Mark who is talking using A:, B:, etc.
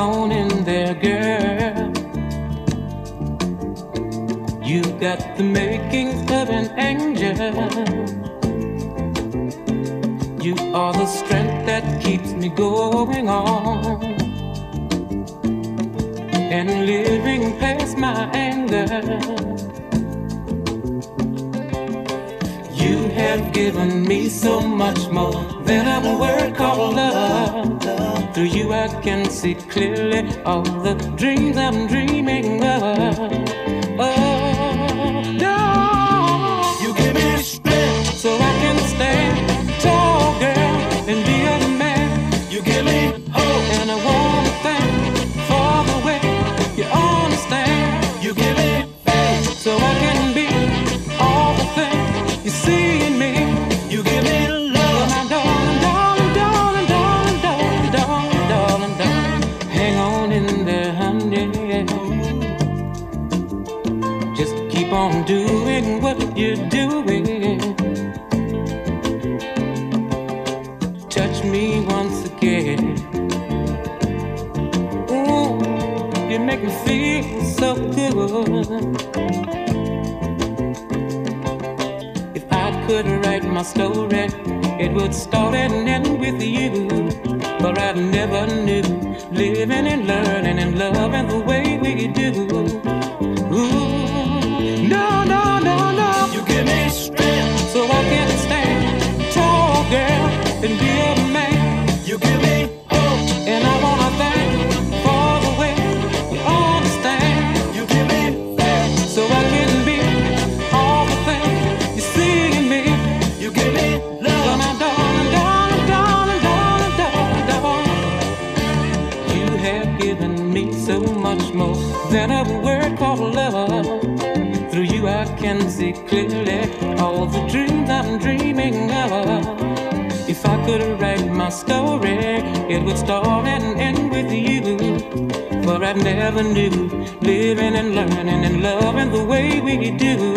A: on in there, girl. You got the makings of an angel. You are the strength that keeps me going on and living past my anger. You have given me so much more than a word called love. Through you I can see clearly all the dreams I'm dreaming of. Oh, no. You give me strength so I can stand tall, girl, and be a man. You give me hope, and I want to thank for the way you understand. You give me faith so I can be all the things you see in me. You give me love, my darling, darling, darling, darling, darling, darling, darling, darling. Hang on in there, honey. Just keep on doing what you're doing. Touch me once again. Ooh, you make me feel so good. If I could write my story, it would start and end with you. But I never knew living and learning and loving the way we do. Ooh, no, no, no, no. You give me strength so I can stand tall, girl, and be a man. You give me hope, and I wanna thank you for the way you understand. You give me faith so I can be all the things you see in me. You give me love, my darling, darling, darling, darling, darling, darling. You have given me so much more than a word called love. Through you I can see clearly all the dreams I'm dreaming of. If I could write my story, it would start and end with you. For I never knew living and learning and loving the way we do.